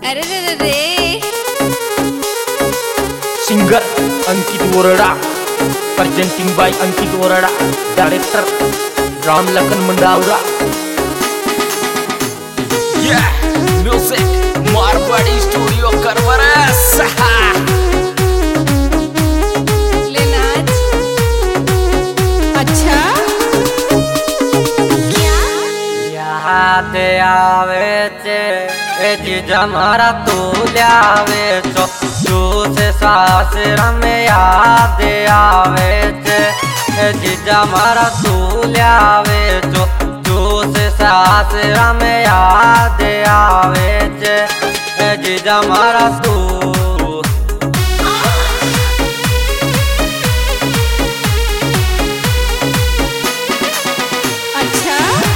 अरे रे रे रे। Singer Ankit Vorda, presenting by Ankit Vorda, director Ram Lakhan Mandawara. Music Marwari studio करवरस। ले नाच। अच्छा क्या याद आवे छे ए जीजा मारा तू ल्यावे छो तू से सासरा में याद आवे छे ए जीजा मारा तू ल्यावे छो तू से सासरा में याद आवे छे ए जीजा मारा तू। अच्छा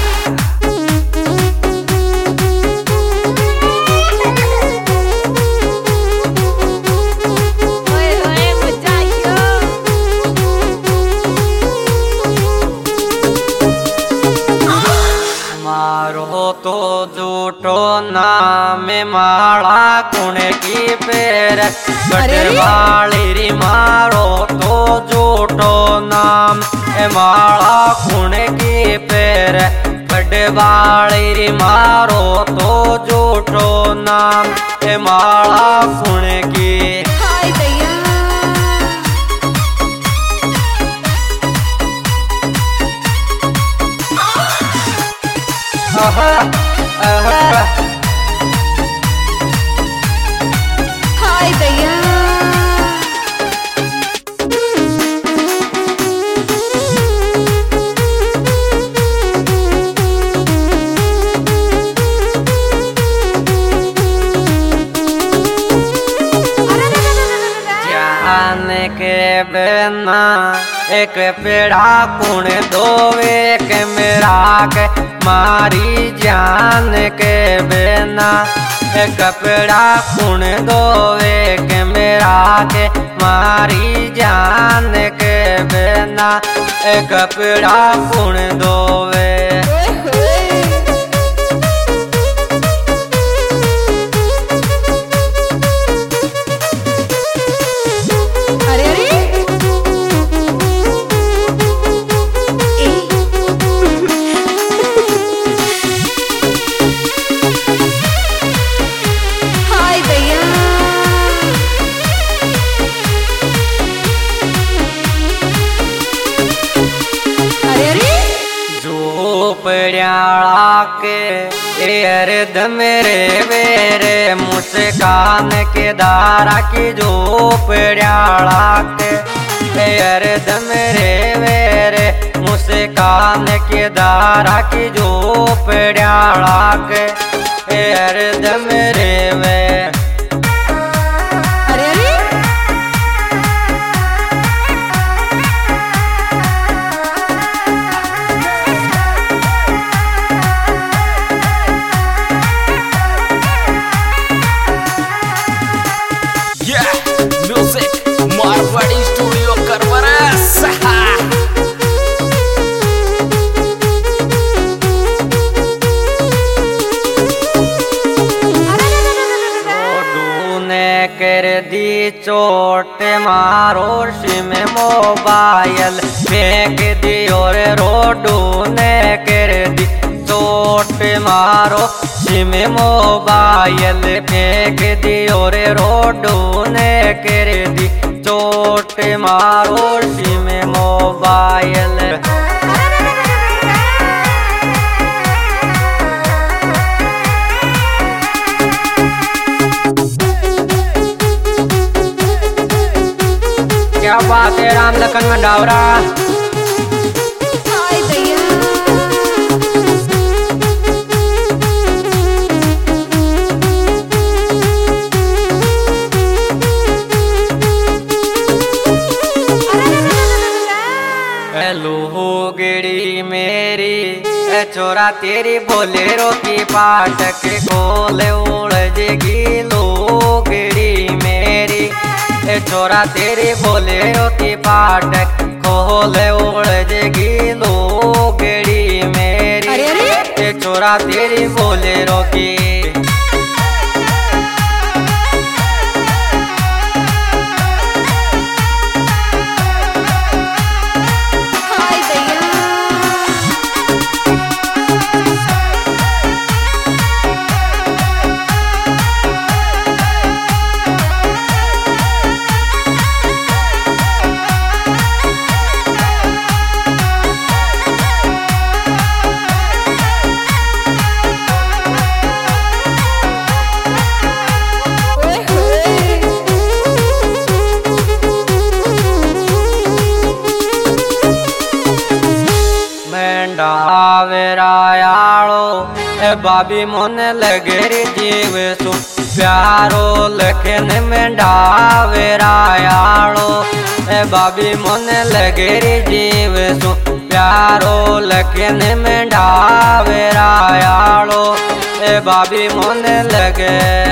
ओए ओए मजा आयो। मारो तो झूठो नाम माला कुण की पेर गढ़वाली री मारो तो झूठो नाम माला कुण की पेर गढ़वाली री मारो तो झूठो नाम माला कुण की। हाय दैया हाय दैया। जान के बिना एक पेड़ा कुण दोवे के मेरा के मारी जान के बिना एक पेड़ा कुण दोवे के मेरा के मारी जान के बिना एक पेड़ा कुण दोवे। ओए होए अरे अरे ए हाय दैया अरे अरे झोपड़ियाला के अर्ध मेरे वेरे मुस्कान के दारा की झोपड़ियाला के अर्ध मेरे वेरे मुस्कान के दारा की झोपड़ियाला के अर्ध मेरे वे। अरे अरे म्यूजिक मारवाड़ी स्टूडियो करवरस। ने कर दी चोट मारो सिम मोबाइल फेंक दी और रोडू ने कर दी चोट मारो सिम मोबाइल फेंक दी और रोडू ने कर दी चोट मारो सिम मोबाइल। क्या बात है राम लखन मंडावरा। हाय दैया लोहगड़ी मेरी ए छोरा तेरी बोलेरो की पाटक खोल उड़जेगी लोहगड़ी मेरी ए छोरा तेरी बोलेरो की पाटक खोल उड़जेगी लोहगड़ी मेरी। अरे अरे ए छोरा तेरी बोलेरो की। बाबी मोन लगे रे जीव सु प्यारो लखन में डावे रायालो बाबी मोन लगे रे जीव सु प्यारो लखन में डावे रायालो बाबी मोन लगे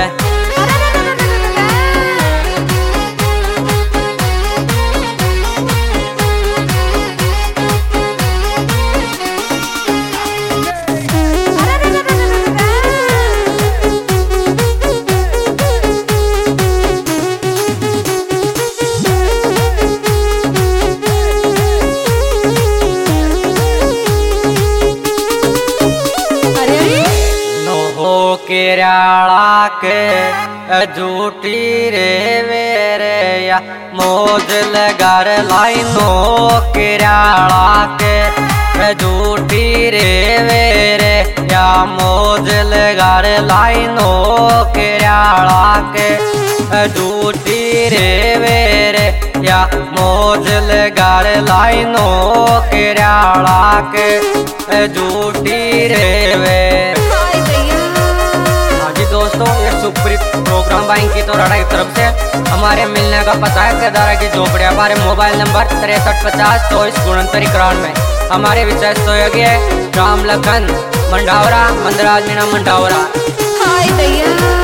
केराला के झूठी रे वेरे या मौज लगर लाइनो केराला के झूठी रे वेरे या मौज लगर लाइनो केराला के झूठी रे वेरे या मौज लगर लाइनो केराला के झूठी रे वे दोस्तों ये सुप्रीत प्रोग्राम बाइंग की तो रड़ा की तरफ से हमारे मिलने का पता है केदारा की झोपड़ी। हमारे मोबाइल नंबर 63502469 में हमारे विशेष सहयोगी है राम लखन मंडावरा मंदराज मीना मंडावरा। हाय भैया।